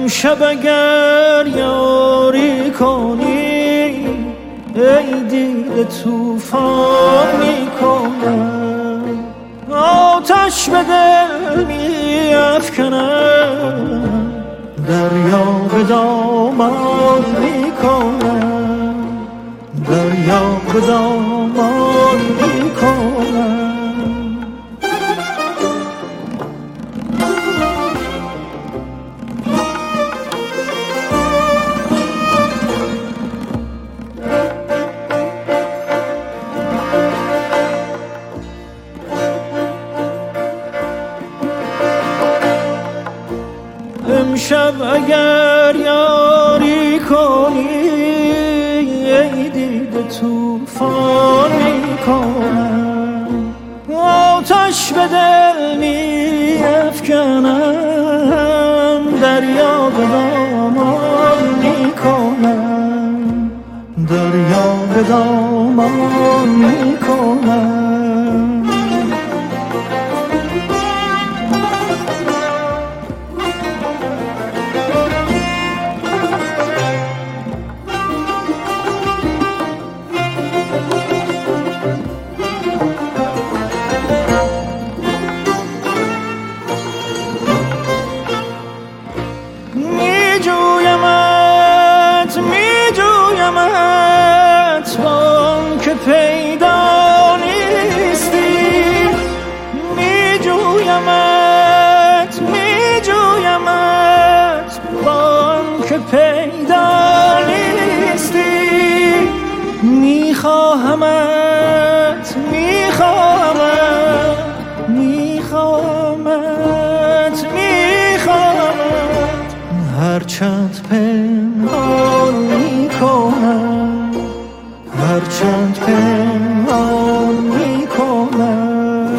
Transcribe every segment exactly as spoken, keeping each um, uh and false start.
امشب اگر یاری کنی ای دیده طوفان میکنم، آتش به دل میافکنم، دریا به دامان میکنم، دریا به دامان میکنم. امشب اگر یاری کنی ای دیده طوفان میکنم، آتش به دل میافکنم، دریا به دامان میکنم، دریا به دامان میکنم. میجویمت میجویمت بان که پیدا نیستی، میجویمت میجویمت بان که پیدا نیستی، میخواهمت میخواهمت میخواهمت میخواهمت، هرچند پنهان میکنم، هرچند پنهان میکنم.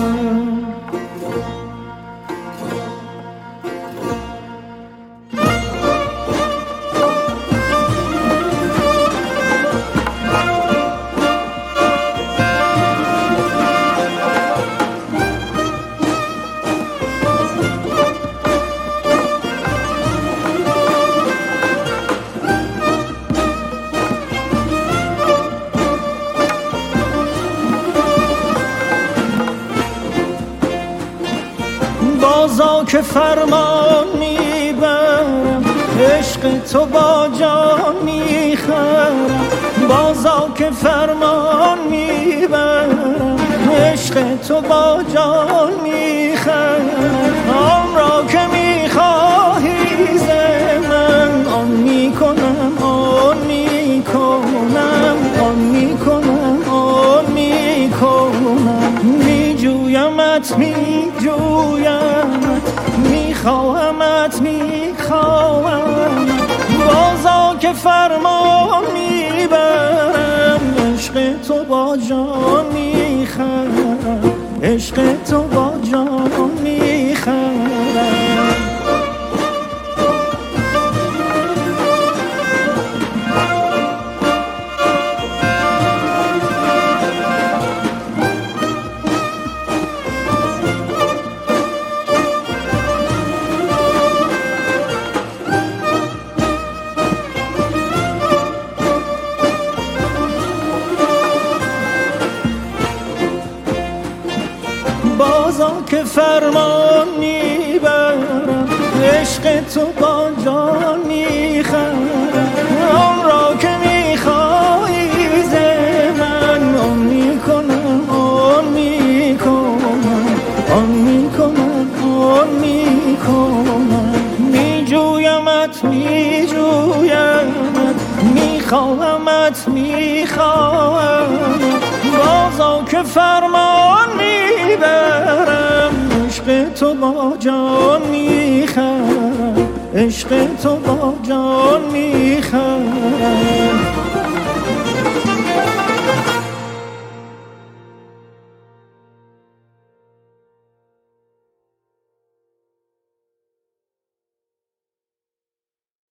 بازا که فرمان میبرم، عشق تو با جان میخرم، بازا که فرمان میبرم، عشق تو با جان میخرم، آن را که میخواهی ز من آن میکنم، آن میکنم، آن میکنم، آن میکنم. میجویمت میجویمت میخواهمت میخواهم، بازا که فرمان میبرم، عشق تو با جان میخرم، عشق تو با جان میخرم. بازا که فرمان میبرم، عشق تو با جان میخرم، آن را که میخواهی ز من آن میکنم، آن میکنم، آن میکنم، آن میکنم. میجویمت میجویمت میخواهمت میخواهم، بازا که فرمان میبرم، عشق تو با جان میخرم، عشق تو با جان میخرم.